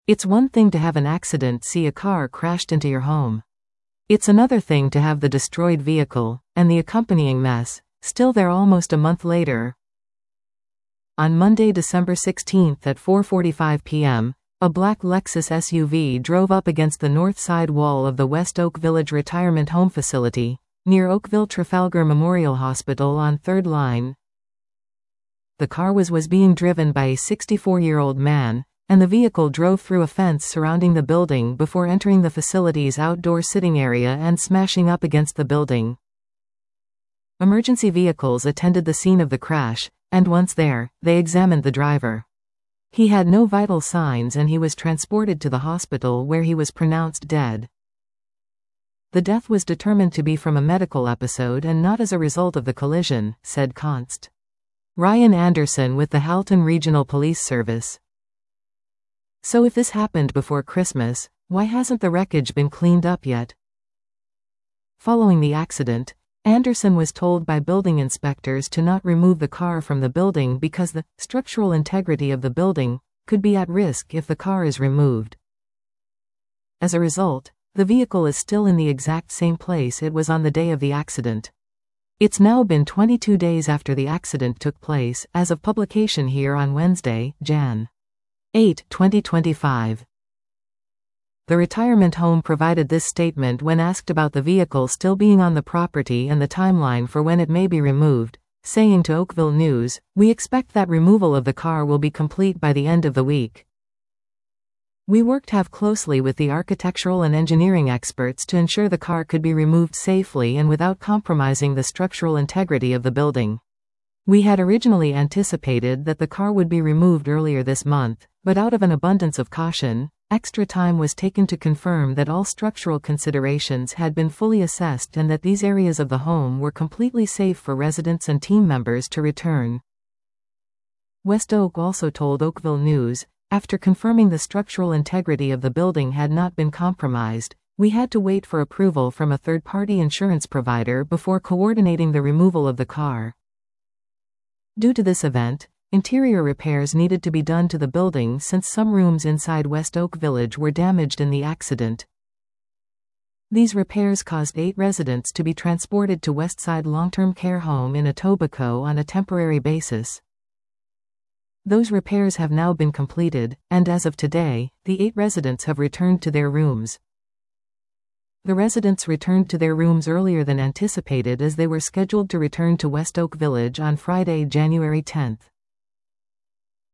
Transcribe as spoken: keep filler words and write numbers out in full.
It's one thing to have an accident, see a car crashed into your home. It's another thing to have the destroyed vehicle, and the accompanying mess, still there almost a month later. On Monday, December sixteenth at four forty-five p m, a black Lexus S U V drove up against the north side wall of the West Oak Village Retirement Home Facility, near Oakville Trafalgar Memorial Hospital on third line. The car was, was being driven by a sixty-four-year-old man, and the vehicle drove through a fence surrounding the building before entering the facility's outdoor sitting area and smashing up against the building. Emergency vehicles attended the scene of the crash, and once there, they examined the driver. He had no vital signs and he was transported to the hospital where he was pronounced dead. The death was determined to be from a medical episode and not as a result of the collision, said Const. Ryan Anderson with the Halton Regional Police Service. So if this happened before Christmas, why hasn't the wreckage been cleaned up yet? Following the accident, Anderson was told by building inspectors to not remove the car from the building because the structural integrity of the building could be at risk if the car is removed. As a result, the vehicle is still in the exact same place it was on the day of the accident. It's now been twenty-two days after the accident took place, as of publication here on Wednesday, January eighth, twenty twenty-five. The retirement home provided this statement when asked about the vehicle still being on the property and the timeline for when it may be removed, saying to Oakville News, "We expect that removal of the car will be complete by the end of the week. We worked have closely with the architectural and engineering experts to ensure the car could be removed safely and without compromising the structural integrity of the building. We had originally anticipated that the car would be removed earlier this month, but out of an abundance of caution, extra time was taken to confirm that all structural considerations had been fully assessed and that these areas of the home were completely safe for residents and team members to return." West Oak also told Oakville News, "After confirming the structural integrity of the building had not been compromised, we had to wait for approval from a third-party insurance provider before coordinating the removal of the car. Due to this event, interior repairs needed to be done to the building since some rooms inside West Oak Village were damaged in the accident. These repairs caused eight residents to be transported to Westside Long-Term Care Home in Etobicoke on a temporary basis. Those repairs have now been completed, and as of today, the eight residents have returned to their rooms. The residents returned to their rooms earlier than anticipated as they were scheduled to return to West Oak Village on Friday, January tenth.